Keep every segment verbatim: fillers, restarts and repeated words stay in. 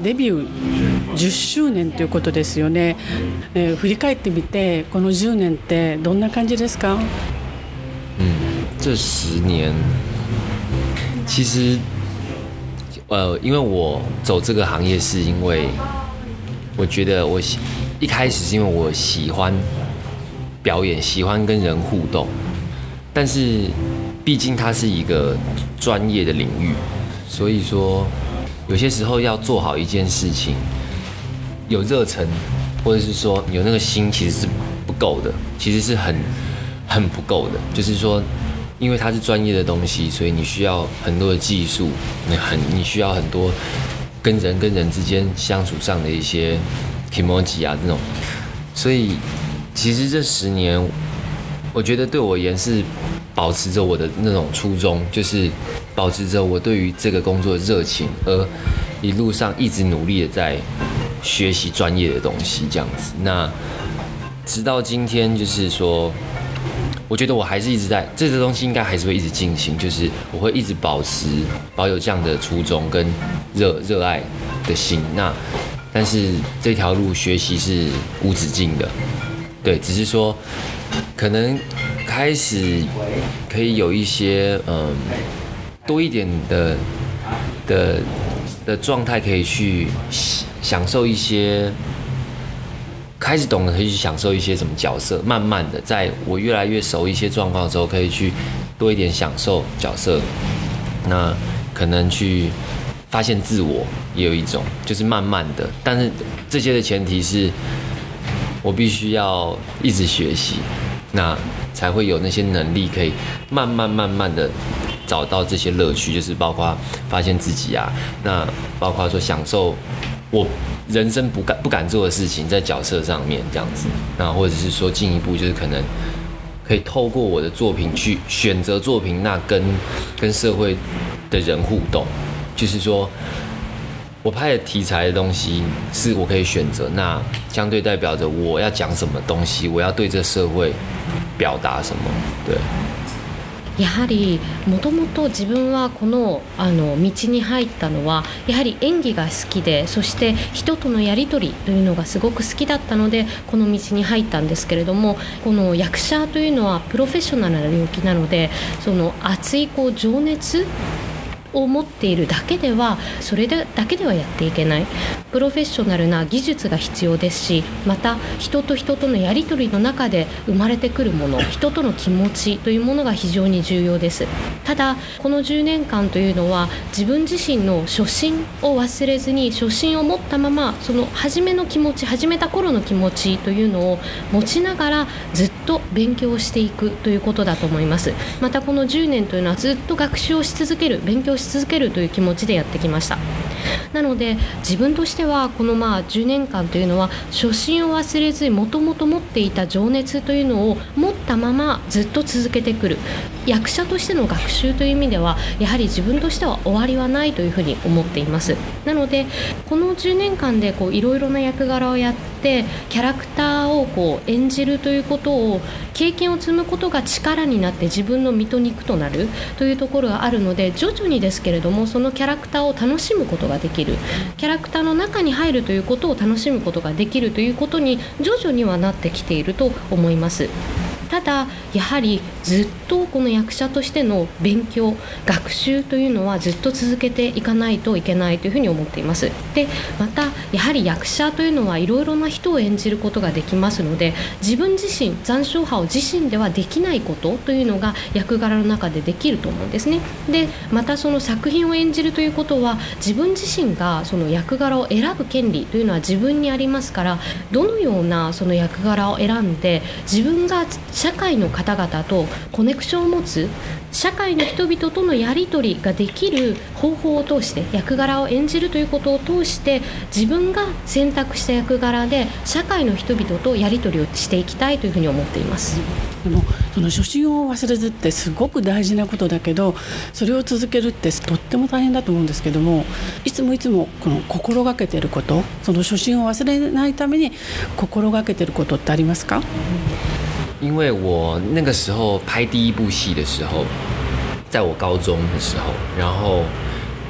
デビューじゅっしゅうねんということですよね、えー、振り返ってみてこのじゅうねんってどんな感じですか？ 嗯，这十年其实呃，因为我走这个行业是因为我觉得我一开始是因为我喜欢表演，喜欢跟人互动，但是毕竟它是一个专业的领域，所以说有些时候要做好一件事情，有热忱或者是说有那个心其实是不够的，其实是很很不够的。就是说，因为它是专业的东西，所以你需要很多的技术，你很你需要很多跟人跟人之间相处上的一些 kimoji 啊这种，所以其实这十年，我觉得对我而言是保持着我的那种初衷，就是保持着我对于这个工作的热情，而一路上一直努力的在学习专业的东西，这样子。那直到今天，就是说，我觉得我还是一直在这个东西，应该还是会一直进行，就是我会一直保持保有这样的初衷跟热热爱的心。那但是这条路学习是无止境的，对，只是说可能开始可以有一些嗯多一点的的的状态，可以去享受一些，开始懂得可以去享受一些什么角色，慢慢的在我越来越熟一些状况之后，可以去多一点享受角色，那可能去发现自我，也有一种就是慢慢的，但是这些的前提是我必须要一直学习，那才会有那些能力可以慢慢慢慢的找到这些乐趣，就是包括发现自己啊，那包括说享受我人生不敢不敢做的事情，在角色上面这样子，那或者是说进一步就是可能可以透过我的作品去选择作品，那跟跟社会的人互动，就是说我拍的题材的东西是我可以选择，那相对代表着我要讲什么东西，我要对这社会表达什么，对。 やはりもともと自分はこの、あの道に入ったのはやはり演技が好きで、そして人とのやり取りというのがすごく好きだったのでこの道に入ったんですけれども、この役者というのはプロフェッショナルな領域なので、その熱いこう情熱を持っているだけではそれだけではやっていけない。プロフェッショナルな技術が必要ですし、また人と人とのやり取りの中で生まれてくるもの、人との気持ちというものが非常に重要です。ただこのじゅうねんかんというのは自分自身の初心を忘れずに、初心を持ったままその初めの気持ち、始めた頃の気持ちというのを持ちながらずっと勉強していくということだと思います。またこのじゅうねんというのはずっと学習をし続ける、勉強し続けるという気持ちでやってきました。なので自分としてはこのまあじゅうねんかんというのは初心を忘れずに、もともと持っていた情熱というのを持ったままずっと続けてくる。役者としての学習という意味ではやはり自分としては終わりはないというふうに思っています。なのでこのじゅうねんかんでいろいろな役柄をやってキャラクターをこう演じるということを経験を積むことが力になって自分の身と肉となるというところがあるので、徐々にですけれどもそのキャラクターを楽しむことができる、キャラクターの中に入るということを楽しむことができるということに徐々にはなってきていると思います。ただやはりずっとこの役者としての勉強、学習というのはずっと続けていかないといけないというふうに思っています。でまたやはり役者というのはいろいろな人を演じることができますので、自分自身、残照派を自身ではできないことというのが役柄の中でできると思うんですね。でまたその作品を演じるということは自分自身がその役柄を選ぶ権利というのは自分にありますから、どのようなその役柄を選んで自分が社会の方々とコネクションを持つ、社会の人々とのやり取りができる方法を通して、役柄を演じるということを通して自分が選択した役柄で社会の人々とやり取りをしていきたいというふうに思っています。 でもその初心を忘れずってすごく大事なことだけど、それを続けるってとっても大変だと思うんですけども、いつもいつもこの心がけていること、その初心を忘れないために心がけていることってありますか？ 因为我那个时候拍第一部戏的时候，在我高中的时候，然后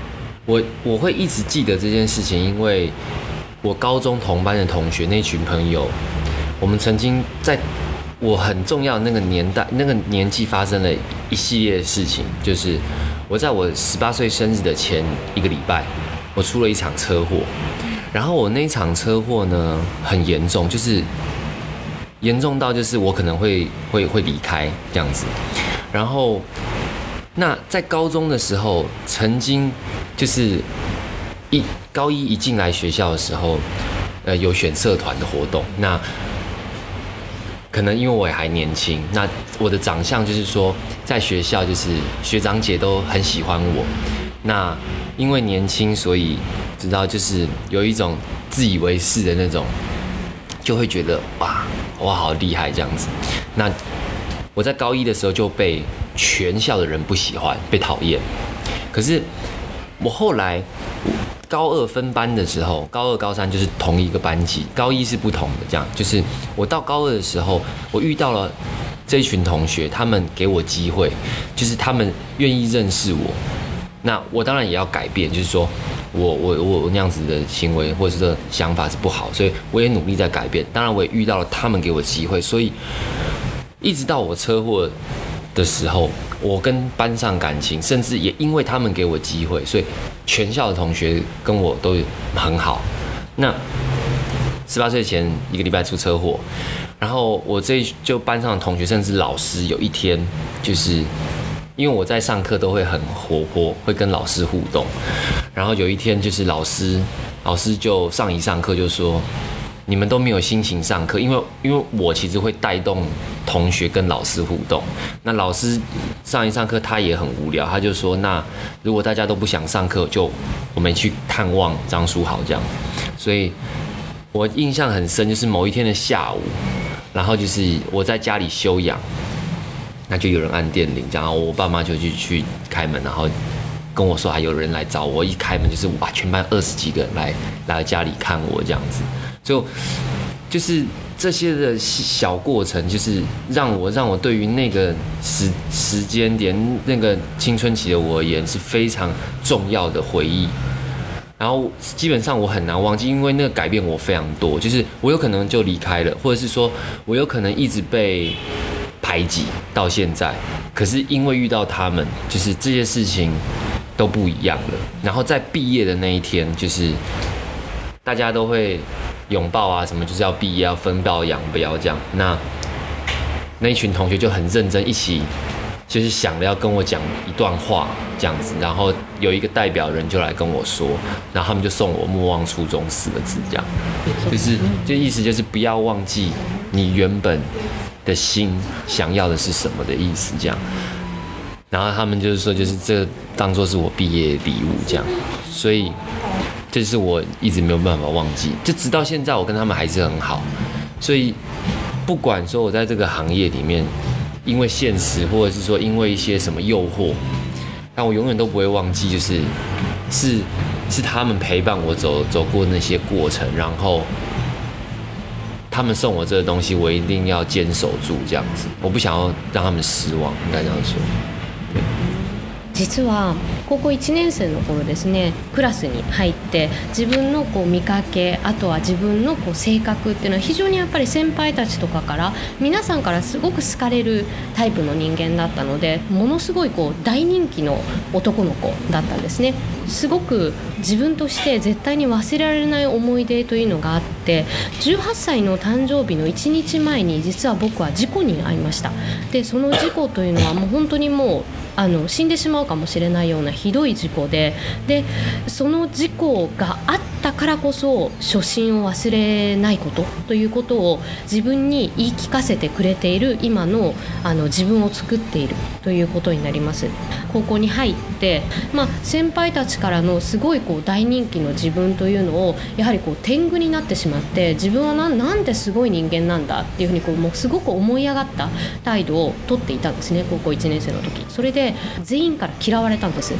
我我会一直记得这件事情，因为我高中同班的同学那群朋友，我们曾经在我很重要的那个年代、那个年纪发生了一系列的事情，就是我在我十八岁生日的前一个礼拜，我出了一场车祸，然后我那一场车祸呢很严重，就是严重到就是我可能会会会离开这样子，然后那在高中的时候，曾经就是一高一一进来学校的时候，呃，有选社团的活动，那可能因为我也还年轻，那我的长相就是说，在学校就是学长姐都很喜欢我。那因为年轻，所以知道就是有一种自以为是的那种，就会觉得哇，我好厉害这样子。那我在高一的时候就被全校的人不喜欢，被讨厌。可是我后来高二分班的时候，高二高三就是同一个班级，高一是不同的，这样就是我到高二的时候，我遇到了这一群同学，他们给我机会，就是他们愿意认识我，那我当然也要改变，就是说我我我那样子的行为或者是想法是不好，所以我也努力在改变，当然我也遇到了他们给我机会，所以一直到我车祸的时候，我跟班上感情，甚至也因为他们给我机会，所以全校的同学跟我都很好。那十八岁前一个礼拜出车祸，然后我这就班上的同学甚至老师，有一天就是因为我在上课都会很活泼，会跟老师互动，然后有一天就是老师老师就上一上课就说，你们都没有心情上课，因为因为我其实会带动同学跟老师互动。那老师上一上课他也很无聊，他就说，那如果大家都不想上课，就我们去看望张书豪这样。所以我印象很深，就是某一天的下午，然后就是我在家里休养，那就有人按电铃，然后我爸妈就去去开门，然后跟我说还有人来找我，一开门就是哇，全班二十几个人来来家里看我这样子。就就是这些的小过程，就是让我让我对于那个时时间点，那个青春期的我而言是非常重要的回忆。然后基本上我很难忘记，因为那个改变我非常多。就是我有可能就离开了，或者是说我有可能一直被排挤到现在，可是因为遇到他们，就是这些事情都不一样了。然后在毕业的那一天，就是大家都会拥抱啊，什么就是要毕业要分道扬镳这样。那那一群同学就很认真，一起就是想着要跟我讲一段话这样子。然后有一个代表人就来跟我说，然后他们就送我莫忘初衷四个字这样，就是就意思就是不要忘记你原本的心想要的是什么的意思这样。然后他们就是说，就是这当作是我毕业礼物这样，所以这是我一直没有办法忘记，就直到现在我跟他们还是很好。所以不管说我在这个行业里面，因为现实或者是说因为一些什么诱惑，但我永远都不会忘记，就是是是他们陪伴我走走过那些过程，然后他们送我这个东西，我一定要坚守住这样子，我不想要让他们失望，应该这样说。 実は高校いちねん生の頃ですね、クラスに入って自分のこう見かけ、あとは自分のこう性格っていうのは非常にやっぱり先輩たちとかから皆さんからすごく好かれるタイプの人間だったので、ものすごいこう大人気の男の子だったんですね。すごく自分として絶対に忘れられない思い出というのがあって、じゅうはっさいの誕生日のいちにちまえに実は僕は事故に遭いました。でその事故というのはもう本当にもうあの死んでしまうかもしれないようなひどい事故で、でその事故があったからこそ初心を忘れないことということを自分に言い聞かせてくれている今の、あの自分を作っているということになります。高校に入って、まあ、先輩たちからのすごいこう大人気の自分というのをやはりこう天狗になってしまって、自分は な, なんですごい人間なんだっていうふうにこうもうすごく思い上がった態度をとっていたんですね、高校いちねん生の時。それで全員から嫌われたんです。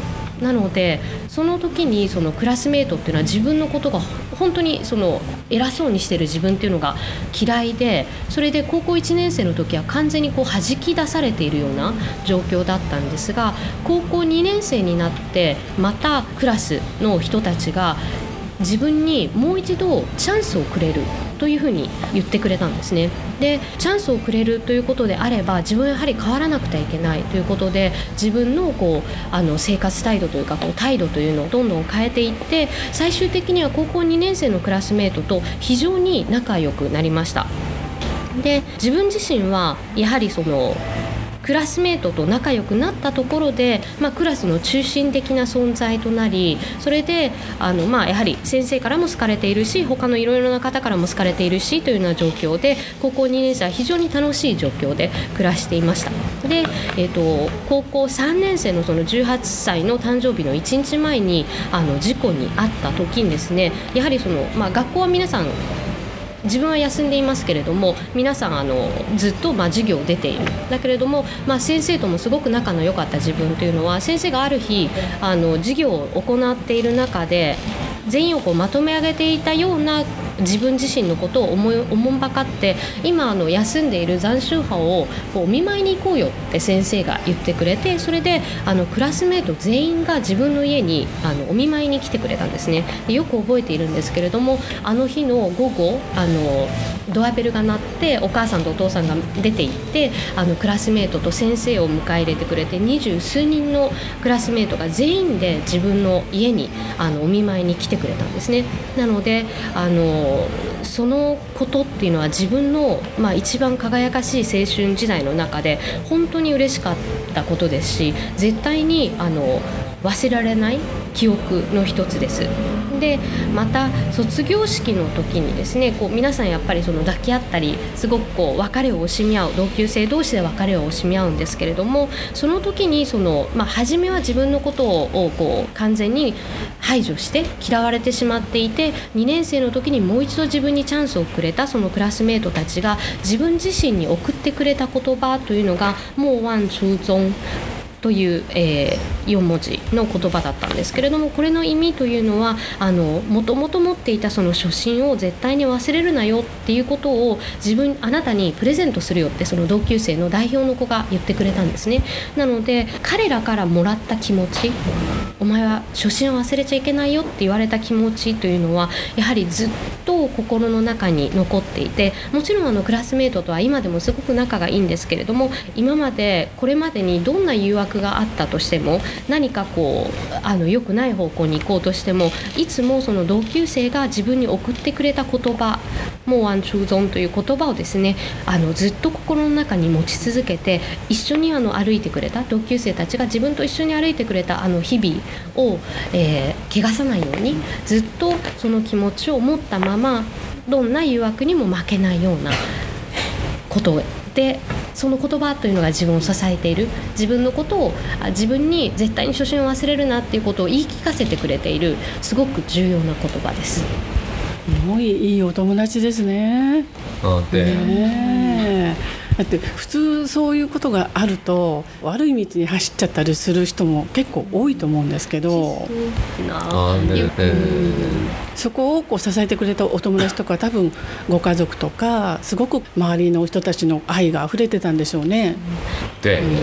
なのでその時にそのクラスメートっていうのは自分のことが本当にその偉そうにしてる自分っていうのが嫌いで、それで高校いちねん生の時は完全にこう弾き出されているような状況だったんですが、高校にねん生になってまたクラスの人たちが自分にもう一度チャンスをくれるというふうに言ってくれたんですね。でチャンスをくれるということであれば自分はやはり変わらなくてはいけないということで、自分のこうあの生活態度というかこう態度というのをどんどん変えていって、最終的には高校にねん生のクラスメートと非常に仲良くなりました。で自分自身はやはりそのクラスメートと仲良くなったところで、まあ、クラスの中心的な存在となり、それであの、まあ、やはり先生からも好かれているし、他のいろいろな方からも好かれているしというような状況で、高校にねん生は非常に楽しい状況で暮らしていました。で、えーと、高校さんねん生のそのじゅうはっさいの誕生日のいちにちまえにあの事故に遭った時にですね、やはりその、まあ、学校は皆さん自分は休んでいますけれども、皆さんあのずっとまあ授業を出ている。だけれども、まあ、先生ともすごく仲の良かった自分というのは、先生がある日あの授業を行っている中で全員をこうまとめ上げていたような自分自身のことを思いおもんばかって、今あの休んでいる残暑派をこうお見舞いに行こうよって先生が言ってくれて、それであのクラスメート全員が自分の家にあのお見舞いに来てくれたんですね。でよく覚えているんですけれども、あの日の午後あのドアベルが鳴ってお母さんとお父さんが出て行って、あのクラスメートと先生を迎え入れてくれて、二十数人のクラスメートが全員で自分の家にあのお見舞いに来てくれたんですね。なのであのそのことっていうのは自分の、まあ、一番輝かしい青春時代の中で本当に嬉しかったことですし、絶対にあの忘れられない記憶の一つです。でまた卒業式の時にですね、こう皆さんやっぱりその抱き合ったり、すごくこう別れを惜しみ合う、同級生同士で別れを惜しみ合うんですけれども、その時にその、まあ、初めは自分のことをこう完全に排除して嫌われてしまっていて、にねん生の時にもう一度自分にチャンスをくれたそのクラスメートたちが自分自身に送ってくれた言葉というのが莫忘初衷という、えー、よん文字の言葉だったんですけれども、これの意味というのはあのもともと持っていたその初心を絶対に忘れるなよっていうことを自分あなたにプレゼントするよって、その同級生の代表の子が言ってくれたんですね。なので彼らからもらった気持ち、お前は初心を忘れちゃいけないよって言われた気持ちというのはやはりずっと心の中に残っていて、もちろんあのクラスメートとは今でもすごく仲がいいんですけれども、今までこれまでにどんな誘惑があったとしても、何かこうあの良くない方向に行こうとしても、いつもその同級生が自分に送ってくれた言葉、莫忘初衷という言葉をですね、あのずっと心の中に持ち続けて、一緒にあの歩いてくれた同級生たちが自分と一緒に歩いてくれたあの日々を、えー、汚さないようにずっとその気持ちを持ったまま、どんな誘惑にも負けないようなことで、その言葉というのが自分を支えている、自分のことを自分に絶対に初心を忘れるなっていうことを言い聞かせてくれている、すごく重要な言葉です。すごいいいお友達ですね。 あで、 ねだって普通そういうことがあると悪い道に走っちゃったりする人も結構多いと思うんですけど、 あででそこをこう支えてくれたお友達とか、多分ご家族とかすごく周りの人たちの愛が溢れてたんでしょうね。 でで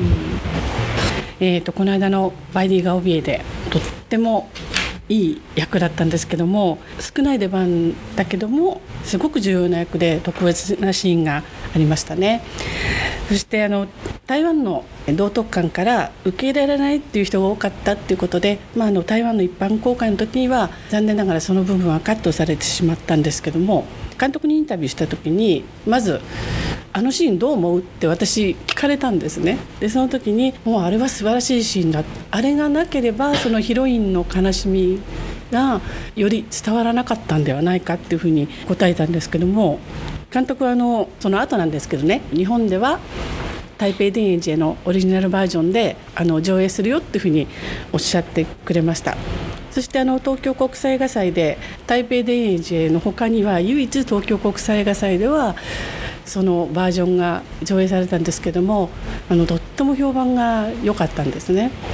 えーとこの間のバイディガオビエでとってもいい役だったんですけども、少ない出番だけどもすごく重要な役で特別なシーンがありましたね。そしてあの台湾の道徳館から受け入れられないっていう人が多かったっていうことで、まあ、あの台湾の一般公開の時には残念ながらその部分はカットされてしまったんですけども、監督にインタビューした時にまずあのシーンどう思うって私聞かれたんですね。でその時にもうあれは素晴らしいシーンだ、あれがなければそのヒロインの悲しみがより伝わらなかったんではないかっていうふうに答えたんですけども、監督はあのその後なんですけどね、日本では台北電影節のオリジナルバージョンであの上映するよっていうふうにおっしゃってくれました。そしてあの東京国際映画祭で台北電影節の他には唯一東京国際映画祭ではそのバージョンが上映されたんですけども、あのとっても評判が良かったんですね。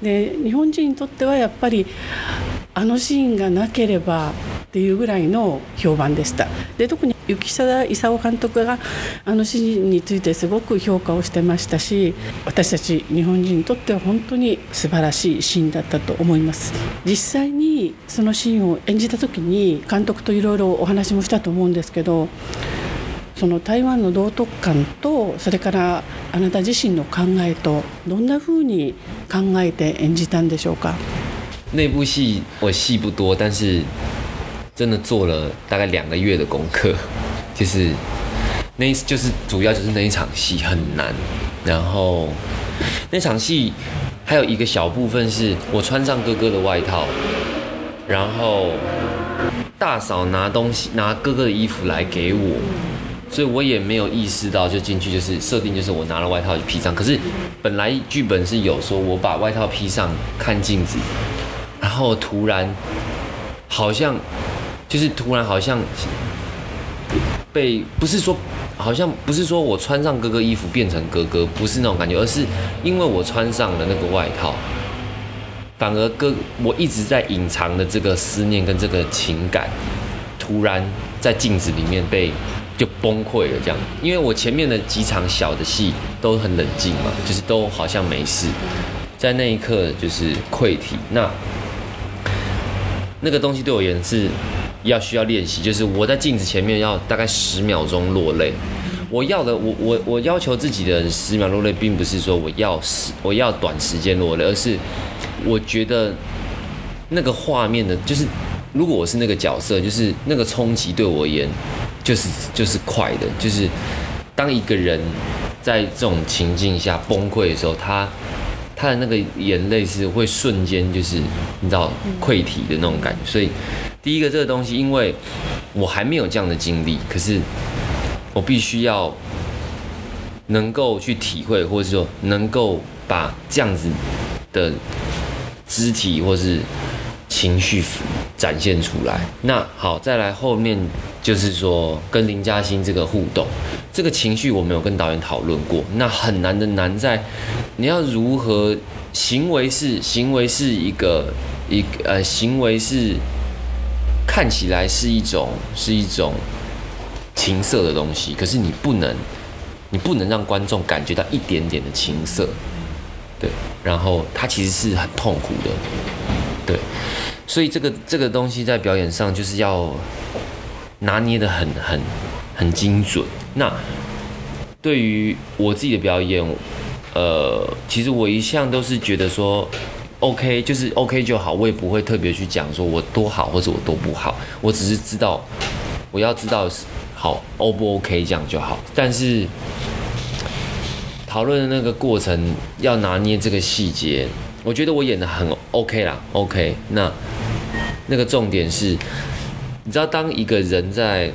で日本人にとってはやっぱりあのシーンがなければっていうぐらいの評判でした。で特に雪貞勲監督があのシーンについてすごく評価をしてましたし、私たち日本人にとっては本当に素晴らしいシーンだったと思います。実際にそのシーンを演じた時に監督といろいろお話もしたと思うんですけど、その台湾の道徳観とそれからあなた自身の考えとどんなふうに考えて演じたんでしょうか。 那部戏我戏不多，但是真的做了大概两个月的功课，就是那一就是主要就是那一场戏很难，然后那场戏还有一个小部分是我穿上哥哥的外套，然后大嫂拿东西拿哥哥的衣服来给我，所以我也没有意识到就进去就是设定就是我拿了外套就披上，可是本来剧本是有说我把外套披上看镜子，然后突然好像就是突然好像被不是说好像不是说我穿上哥哥衣服变成哥哥，不是那种感觉，而是因为我穿上了那个外套，反而哥我一直在隐藏的这个思念跟这个情感，突然在镜子里面被就崩溃了这样。因为我前面的几场小的戏都很冷静嘛，就是都好像没事，在那一刻就是溃体。那那个东西对我而言是要需要练习，就是我在镜子前面要大概十秒钟落泪。我要的，我我我要求自己的十秒落泪，并不是说我要我要短时间落泪，而是我觉得那个画面的，就是如果我是那个角色，就是那个冲击对我而言，就是就是快的，就是当一个人在这种情境下崩溃的时候，他。他的那个眼泪是会瞬间就是你知道溃体的那种感觉，所以第一个这个东西，因为我还没有这样的经历，可是我必须要能够去体会，或者说能够把这样子的肢体或是情绪展现出来。那好，再来后面就是说跟林嘉欣这个互动，这个情绪我没有跟导演讨论过。那很难的难在你要如何行为是行为是一个一个呃行为是看起来是一种是一种情色的东西，可是你不能你不能让观众感觉到一点点的情色，对，然后它其实是很痛苦的，对，所以这个这个东西在表演上就是要拿捏得很很很精准。那对于我自己的表演，呃，其实我一向都是觉得说 ，OK， 就是 OK 就好，我也不会特别去讲说我多好或者我多不好，我只是知道我要知道好 O 不 OK 这样就好。但是讨论的那个过程要拿捏这个细节，我觉得我演得很 OK 啦 ，OK。那那个重点是，你知道，当一个人在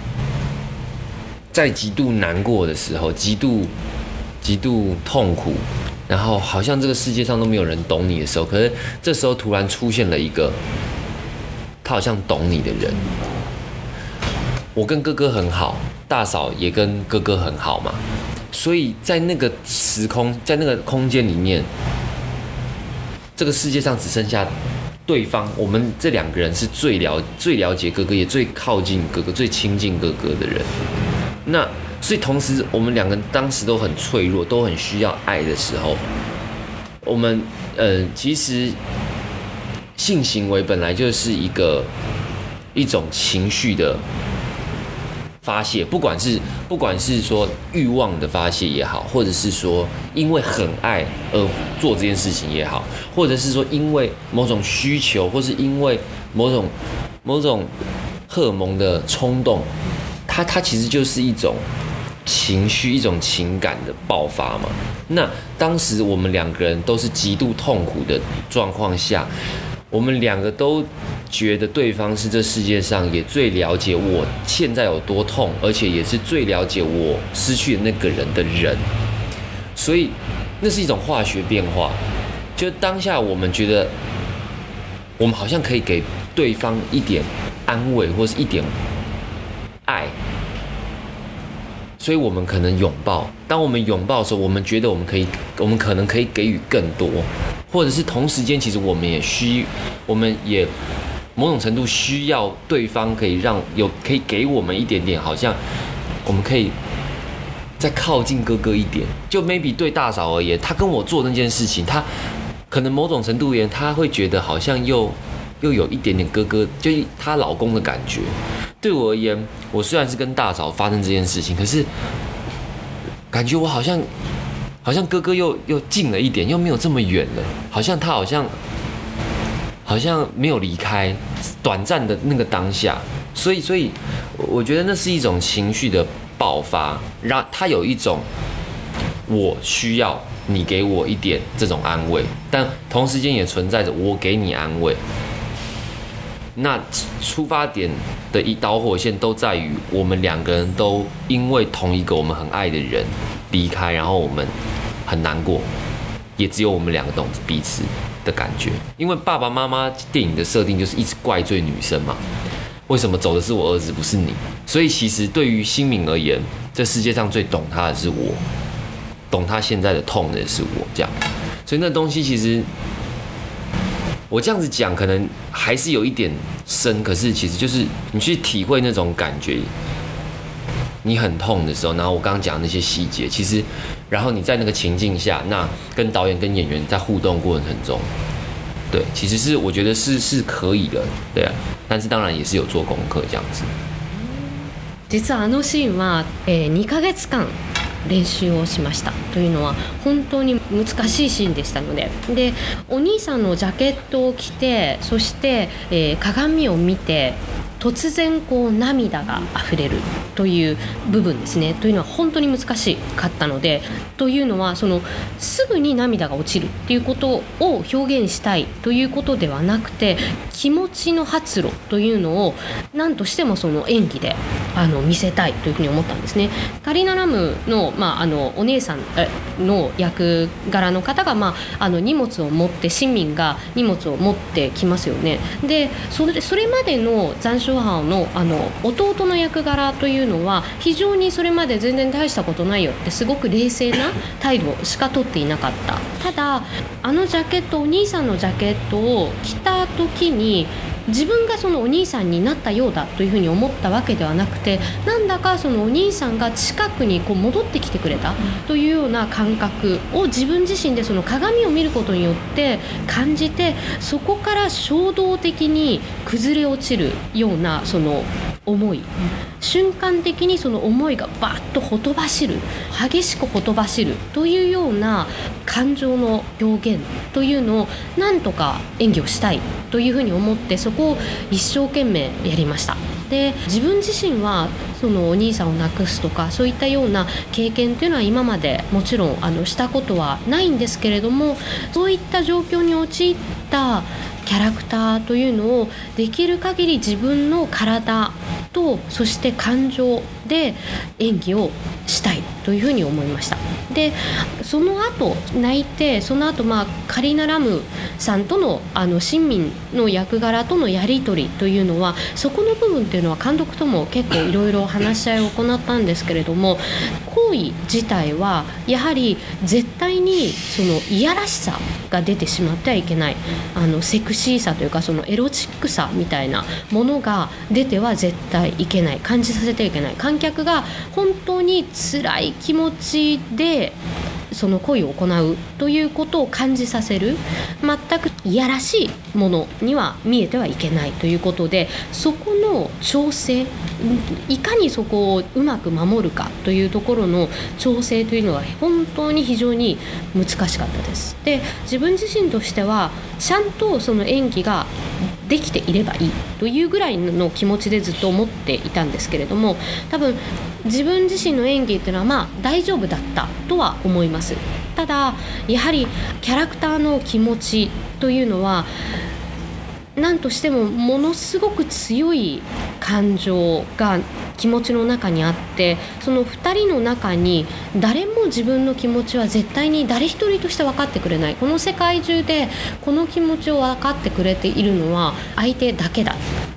在极度难过的时候，极度极度痛苦，然后好像这个世界上都没有人懂你的时候，可是这时候突然出现了一个他好像懂你的人。我跟哥哥很好，大嫂也跟哥哥很好嘛，所以在那个时空，在那个空间里面，这个世界上只剩下对方，我们这两个人是最了最了解哥哥，也最靠近哥哥、最亲近哥哥的人。那所以同时，我们两个人当时都很脆弱，都很需要爱的时候，我们呃，其实性行为本来就是一个一种情绪的发泄，不管是不管是说欲望的发泄也好，或者是说因为很爱而做这件事情也好，或者是说因为某种需求，或是因为某种某种荷尔蒙的冲动，它它其实就是一种情绪，一种情感的爆发嘛。那当时我们两个人都是极度痛苦的状况下，我们两个都觉得对方是这世界上也最了解我现在有多痛，而且也是最了解我失去的那个人的人，所以那是一种化学变化。就当下我们觉得我们好像可以给对方一点安慰或是一点爱， 所以我们可能拥抱。当我们拥抱的时候，我们觉得我们可以，我们可能可以给予更多，或者是同时间，其实我们也需，我们也某种程度需要对方可以让有可以给我们一点点，好像我们可以再靠近哥哥一点。就 maybe 对大嫂而言，她跟我做那件事情，她可能某种程度而言，她会觉得好像又又有一点点哥哥，就是她老公的感觉。对我而言，我虽然是跟大嫂发生这件事情，可是感觉我好像好像哥哥又又近了一点，又没有这么远了，好像他好像好像没有离开短暂的那个当下，所以所以我觉得那是一种情绪的爆发，让他有一种我需要你给我一点这种安慰，但同时间也存在着我给你安慰。那出发点的一导火线都在于我们两个人都因为同一个我们很爱的人离开，然后我们很难过，也只有我们两个懂彼此的感觉。因为爸爸妈妈电影的设定就是一直怪罪女生嘛，为什么走的是我儿子不是你？所以其实对于新敏而言，这世界上最懂他的是我，懂他现在的痛的是我，这样。所以那东西其实我这样子讲可能还是有一点深，可是其实就是你去体会那种感觉，你很痛的时候，然后我刚刚讲的那些细节，其实然后你在那个情境下，那跟导演跟演员在互动过程中，对，其实是我觉得是是可以的，对啊，但是当然也是有做功課这样子。 実はあのシーンは、えー、にかげつかん練習をしましたというのは本当に難しいシーンでしたので、でお兄さんのジャケットを着て、そして、えー、鏡を見て突然こう涙があふれるという部分ですね、というのは本当に難しかったので、というのはそのすぐに涙が落ちるっていうことを表現したいということではなくて、気持ちの発露というのを何としてもその演技であの見せたいというふうに思ったんですね。カリナ・ラムの、まあ、あのお姉さんの役柄の方が、まあ、あの荷物を持って、市民が荷物を持ってきますよね。で それ、それまでの残暑班 の, あの弟の役柄というのは非常にそれまで全然大したことないよってすごく冷静な態度しか取っていなかった。ただあのジャケット、お兄さんのジャケットを着た時に自分がそのお兄さんになったようだというふうに思ったわけではなくて、なんだかそのお兄さんが近くにこう戻ってきてくれたというような感覚を自分自身でその鏡を見ることによって感じて、そこから衝動的に崩れ落ちるようなその思い、瞬間的にその思いがバーッとほとばしる、激しくほとばしるというような感情の表現というのをなんとか演技をしたいというふうに思って、そこを一生懸命やりました。で自分自身はそのお兄さんを亡くすとかそういったような経験というのは今までもちろんあのしたことはないんですけれども、そういった状況に陥ったキャラクターというのをできる限り自分の体とそして感情で演技をしたいというふうに思いました。でその後泣いて、その後、まあ、カリナ・ラムさんとのあの新民の役柄とのやり取りというのは、そこの部分というのは監督とも結構いろいろ話し合いを行ったんですけれども、行為自体はやはり絶対にそのいやらしさが出てしまってはいけない、あのセクシーさというかそのエロチックさみたいなものが出ては絶対いけない、感じさせてはいけない、観客が本当に辛い気持ちでその行為を行うということを感じさせる、全くいやらしいものには見えてはいけないということで、そこの調整、いかにそこをうまく守るかというところの調整というのは本当に非常に難しかったです。で自分自身としてはちゃんとその演技ができていればいいというぐらいの気持ちでずっと思っていたんですけれども、多分自分自身の演技っていうのはまあ大丈夫だったとは思います。ただやはりキャラクターの気持ちというのは何としてもものすごく強い感情が気持ちの中にあって、そのふたりの中に誰も自分の気持ちは絶対に誰一人として分かってくれない、この世界中でこの気持ちを分かってくれているのは相手だけだ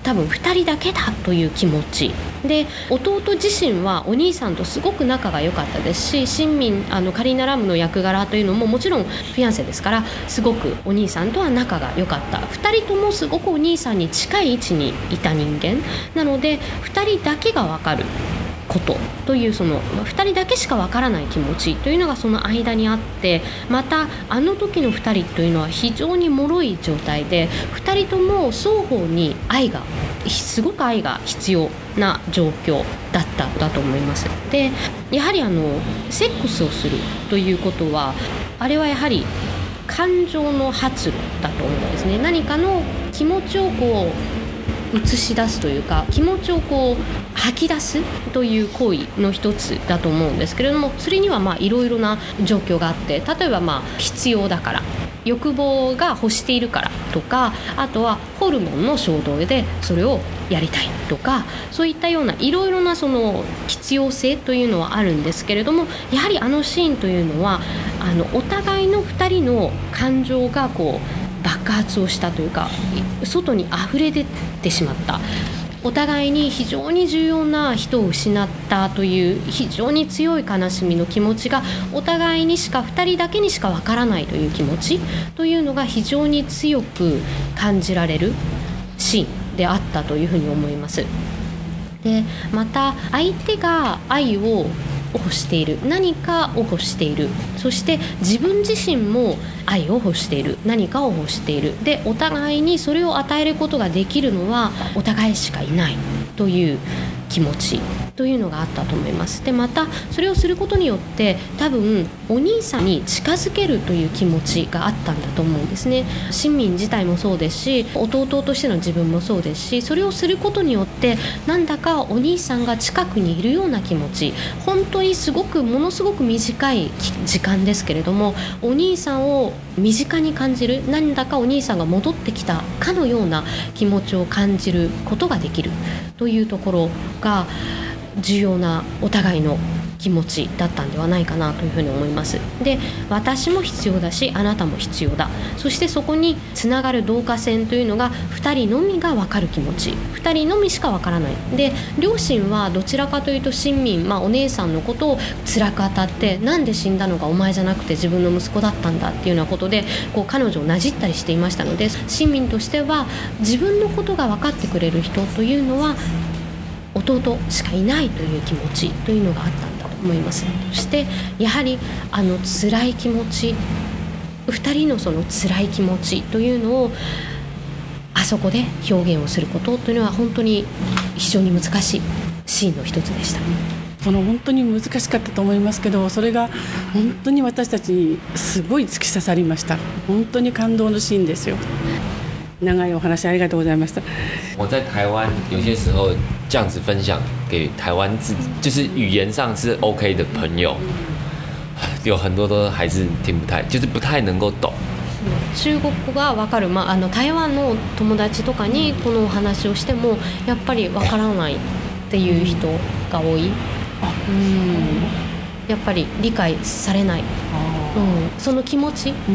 多分ふたりだけだという気持ちで、弟自身はお兄さんとすごく仲が良かったですし、新民あのカリーナ・ラムの役柄というのももちろんフィアンセですから、すごくお兄さんとは仲が良かった。ふたりともすごくお兄さんに近い位置にいた人間なので、ふたりだけが分かることという、そのふたりだけしかわからない気持ちというのがその間にあって、またあの時のふたりというのは非常に脆い状態で、ふたりとも双方に愛がすごく愛が必要な状況だっただと思います。でやはりあのセックスをするということは、あれはやはり感情の発露だと思うんですね。何かの気持ちをこう映し出すというか、気持ちをこう吐き出すという行為の一つだと思うんですけれども、それにはまあいろいろな状況があって、例えばまあ必要だから、欲望が欲しているからとか、あとはホルモンの衝動でそれをやりたいとか、そういったようないろいろなその必要性というのはあるんですけれども、やはりあのシーンというのはあのお互いのふたりの感情がこう爆発をしたというか、外に溢れ出てしまった。お互いに非常に重要な人を失ったという非常に強い悲しみの気持ちが、お互いにしかふたりだけにしかわからないという気持ちというのが非常に強く感じられるシーンであったというふうに思います。でまた相手が愛を欲している、何かを欲している、そして自分自身も愛を欲している、何かを欲している、でお互いにそれを与えることができるのはお互いしかいないという気持ちというのがあったと思います。でまたそれをすることによって多分お兄さんに近づけるという気持ちがあったんだと思うんですね。新民自体もそうですし、弟としての自分もそうですし、それをすることによってなんだかお兄さんが近くにいるような気持ち、本当にすごくものすごく短い時間ですけれども、お兄さんを身近に感じる、なんだかお兄さんが戻ってきたかのような気持ちを感じることができるというところが重要なお互いの気持ちだったんではないかなというふうに思います。で私も必要だし、あなたも必要だ、そしてそこにつながる導火線というのがふたりのみが分かる気持ち、ふたりのみしか分からない。で両親はどちらかというと新民、まあ、お姉さんのことを辛く当たって、なんで死んだのがお前じゃなくて自分の息子だったんだっていうようなことでこう彼女をなじったりしていましたので、新民としては自分のことが分かってくれる人というのは弟しかいないという気持ちというのがあったんだと思います。そしてやはりあの辛い気持ち、ふたりのその辛い気持ちというのをあそこで表現をすることというのは本当に非常に難しいシーンの一つでした。 その本当に難しかったと思いますけど、それが本当に私たちにすごい突き刺さりました。本当に感動のシーンですよ。長いお話ありがとうございました。 我在台湾有些时候这样子分享给台湾自己，就是语言上是 OK 的朋友，有很多都还是听不太，就是不太能够懂。 中国語が分かる、まあ、あの台湾の友達とかにこのお話をしてもやっぱり分からないっていう人が多い。あ、うん、やっぱり理解されない。うん、その気持ち、うん、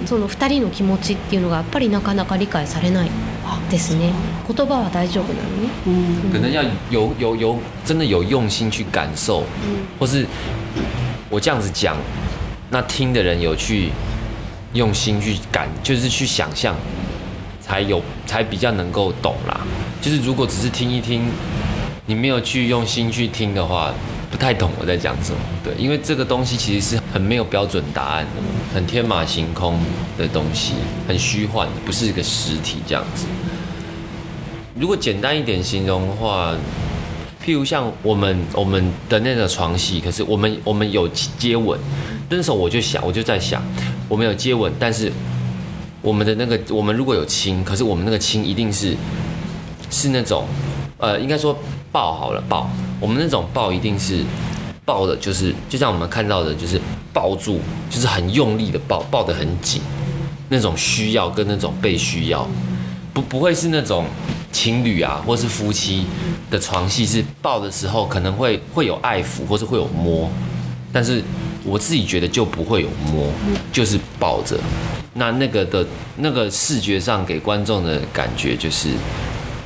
そのふたりの気持ちっていうのがやっぱりなかなか理解されないですね。言葉は大丈夫なのに、 嗯、可能要有有有真的有用心去感受，嗯、或是我这样子讲，那听的人有去用心去感，就是去想象，才有才比较能够懂啦。就是如果只是听一听，你没有去用心去听的话，不太懂我在讲什么。对，因为这个东西其实是很没有标准答案的，很天马行空的东西，很虚幻，不是一个实体这样子。如果简单一点形容的话，譬如像我们我们的那个床戏，可是我们我们有接吻，那时候我就想，我就在想，我们有接吻，但是我们的那个我们如果有亲，可是我们那个亲一定是是那种呃，应该说抱好了抱，我们那种抱一定是抱的，就是就像我们看到的，就是抱住，就是很用力的抱，抱得很紧，那种需要跟那种被需要，不不会是那种情侣啊，或是夫妻的床戏是抱的时候可能会会有爱抚，或是会有摸，但是我自己觉得就不会有摸，就是抱着。那那个的那个视觉上给观众的感觉就是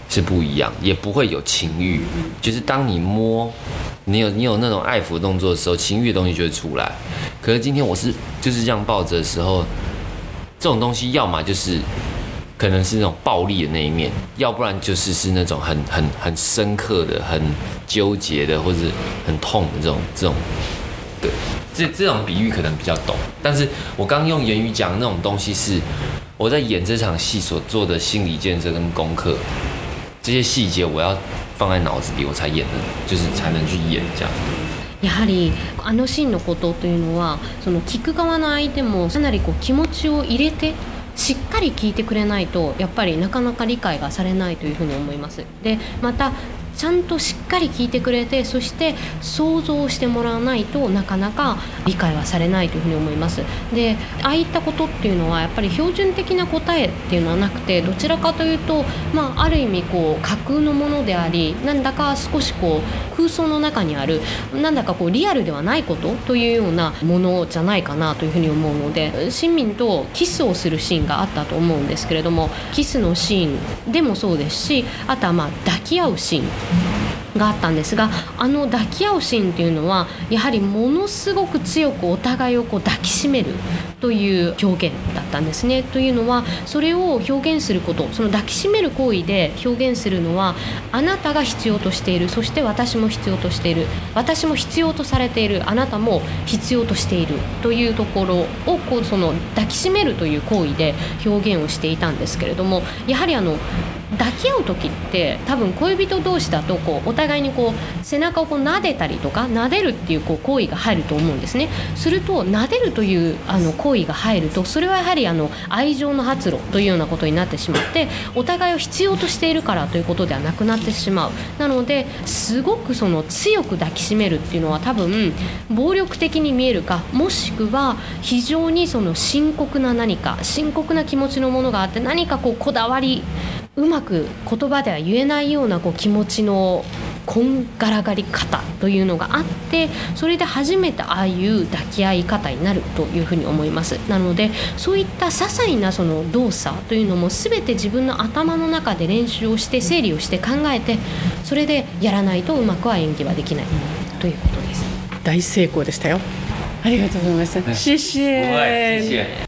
是不一样，也不会有情欲。就是当你摸，你有你有那种爱抚动作的时候，情欲的东西就会出来。可是今天我是就是这样抱着的时候，这种东西要么就是可能是那种暴力的那一面，要不然就是是那种很很很深刻的、很纠结的，或者很痛的这种这种。对，这这种比喻可能比较懂，但是我刚用言语讲的那种东西是我在演这场戏所做的心理建设跟功课，这些细节我要放在脑子里，我才演的，就是才能去演这样。 やはりあのシーンのことというのは、その聞く側の相手もかなりこう気持ちを入れてしっかり聞いてくれないと、やっぱりなかなか理解がされないというふうに思います。でまたちゃんとしっかり聞いてくれて、そして想像してもらわないとなかなか理解はされないというふうに思います。でああいったことっていうのはやっぱり標準的な答えっていうのはなくて、どちらかというと、まあ、ある意味こう架空のものであり、なんだか少しこう空想の中にある、なんだかこうリアルではないことというようなものじゃないかなというふうに思うので、新民とキスをするシーンがあったと思うんですけれども、キスのシーンでもそうですし、あとはまあ抱き合うシーンがあったんですが、あの抱き合うシーンっていうのはやはりものすごく強くお互いをこう抱きしめるという表現だったんですね。というのは、それを表現すること、その抱きしめる行為で表現するのは、あなたが必要としている、そして私も必要としている、私も必要とされている、あなたも必要としているというところをこうその抱きしめるという行為で表現をしていたんですけれども、やはりあの抱き合う時って多分恋人同士だとこうお互いにこう背中をこう撫でたりとか、撫でるっていうこう行為が入ると思うんですね。すると撫でるというあの行為が入ると、それはやはりあの愛情の発露というようなことになってしまって、お互いを必要としているからということではなくなってしまう。なのですごくその強く抱きしめるっていうのは多分暴力的に見えるか、もしくは非常にその深刻な何か深刻な気持ちのものがあって、何かこうこだわり、うまく言葉では言えないようなこう気持ちのこんがらがり方というのがあって、それで初めてああいう抱き合い方になるというふうに思います。なのでそういった些細なその動作というのも全て自分の頭の中で練習をして整理をして考えて、それでやらないとうまくは演技はできないということです。 大成功でしたよ。ありがとうございます。謝謝。 谢谢。